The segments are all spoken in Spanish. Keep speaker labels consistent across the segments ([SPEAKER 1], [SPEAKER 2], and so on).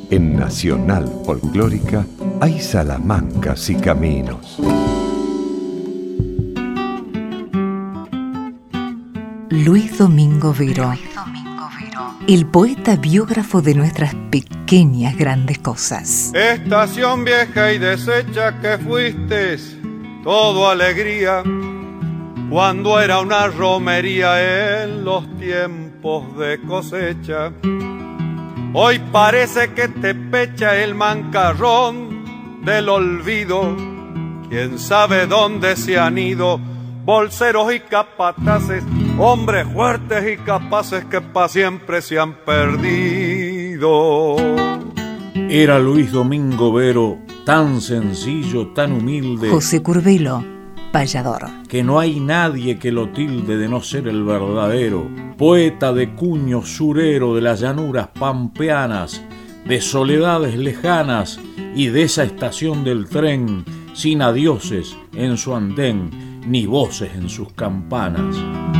[SPEAKER 1] En Nacional Folclórica hay salamancas y caminos.
[SPEAKER 2] Luis Domingo Vero, el poeta biógrafo de nuestras pequeñas grandes cosas.
[SPEAKER 3] Estación vieja y deshecha que fuiste, todo alegría, cuando era una romería en los tiempos de cosecha. Hoy parece que te pecha el mancarrón del olvido. Quién sabe dónde se han ido bolseros y capataces, hombres fuertes y capaces que pa' siempre se han perdido.
[SPEAKER 4] Era Luis Domingo Vero tan sencillo, tan humilde.
[SPEAKER 2] José Curbelo, payador.
[SPEAKER 4] Que no hay nadie que lo tilde de no ser el verdadero. Poeta de cuño surero de las llanuras pampeanas, de soledades lejanas y de esa estación del tren, sin adioses en su andén, ni voces en sus campanas.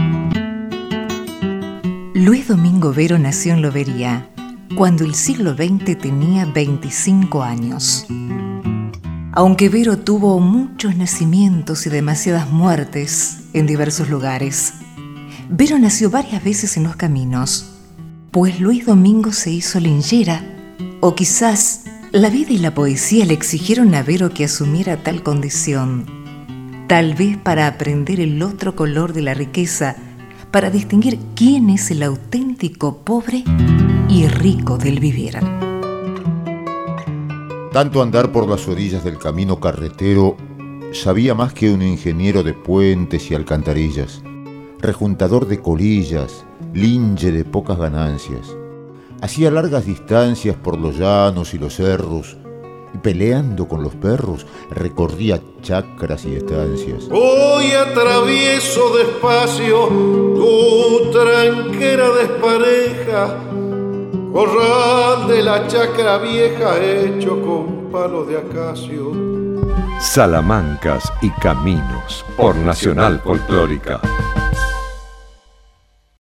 [SPEAKER 2] Luis Domingo Vero nació en Lobería, cuando el siglo XX tenía 25 años. Aunque Vero tuvo muchos nacimientos y demasiadas muertes en diversos lugares, Vero nació varias veces en los caminos, pues Luis Domingo se hizo lingera, o quizás la vida y la poesía le exigieron a Vero que asumiera tal condición, tal vez para aprender el otro color de la riqueza, para distinguir quién es el auténtico pobre y rico del vivir.
[SPEAKER 5] Tanto andar por las orillas del camino carretero, sabía más que un ingeniero de puentes y alcantarillas, rejuntador de colillas, linge de pocas ganancias. Hacía largas distancias por los llanos y los cerros, y peleando con los perros recorría chacras y estancias.
[SPEAKER 6] Hoy atravieso despacio tu tranquera despareja, corral de la chacra vieja hecho con palo de acacio.
[SPEAKER 1] Salamancas y caminos por Nacional Folclórica.